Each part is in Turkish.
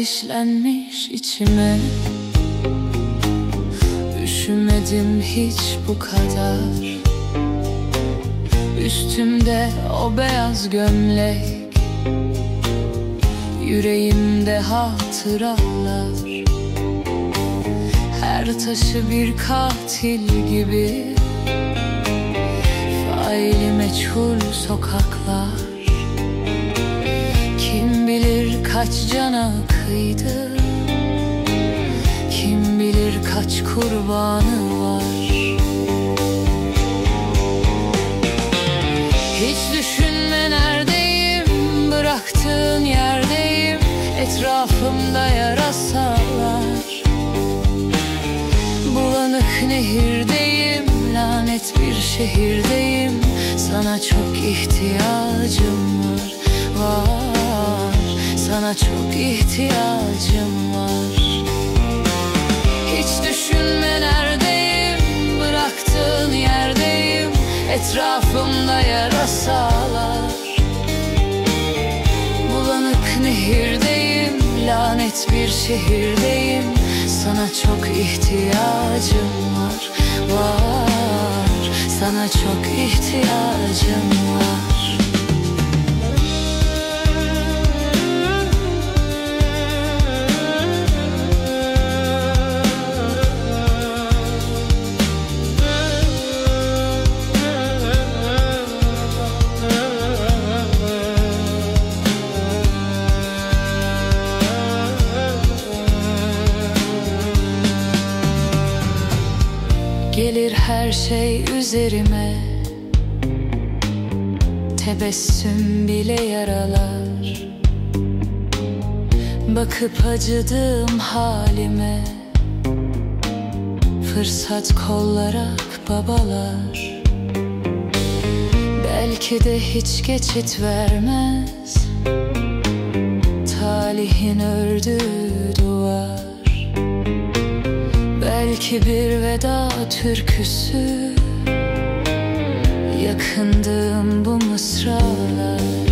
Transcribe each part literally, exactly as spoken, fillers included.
işlenmiş içime. Üşümedim hiç bu kadar. Üstümde o beyaz gömlek, yüreğimde hatıralar. Her taşı bir katil gibi, faili meçhul sokaklar. Kim bilir kaç cana kıydı, kim bilir kaç kurbanı var. Hiç düşünme neredeyim, bıraktığın yerdeyim. Etrafımda yarasalar. Bulanık nehirdeyim, lanet bir şehirdeyim. Sana çok ihtiyacım var, var. Sana çok ihtiyacım var. Hiç düşünme neredeyim, bıraktığın yerdeyim. Etrafımda yarasalar. Bulanık nehirdeyim, lanet bir şehirdeyim. Sana çok ihtiyacım var, var. Sana çok ihtiyacım var. Gelir her şey üzerime, tebessüm bile yaralar. Bakıp acıdığım halime, fırsat kollarak babalar. Belki de hiç geçit vermez talihin ördüğü duvar. Belki bir veda türküsü, yakındığım bu mısralar.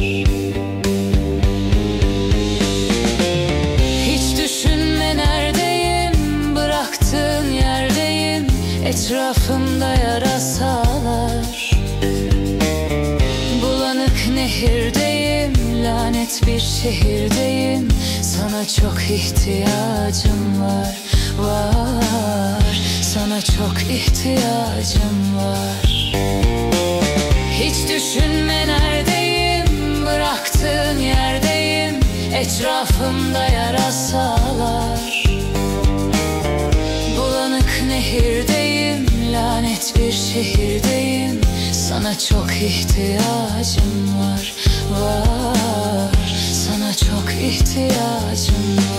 Hiç düşünme neredeyim, bıraktığın yerdeyim. Etrafımda yarasalar. Bulanık nehirdeyim, lanet bir şehirdeyim. Sana çok ihtiyacım var, var. Sana çok ihtiyacım var. Hiç düşünme neredeyim, bıraktığın yerdeyim. Etrafımda yarasalar. Bulanık nehirdeyim, lanet bir şehirdeyim. Sana çok ihtiyacım var, var. Sana çok ihtiyacım var.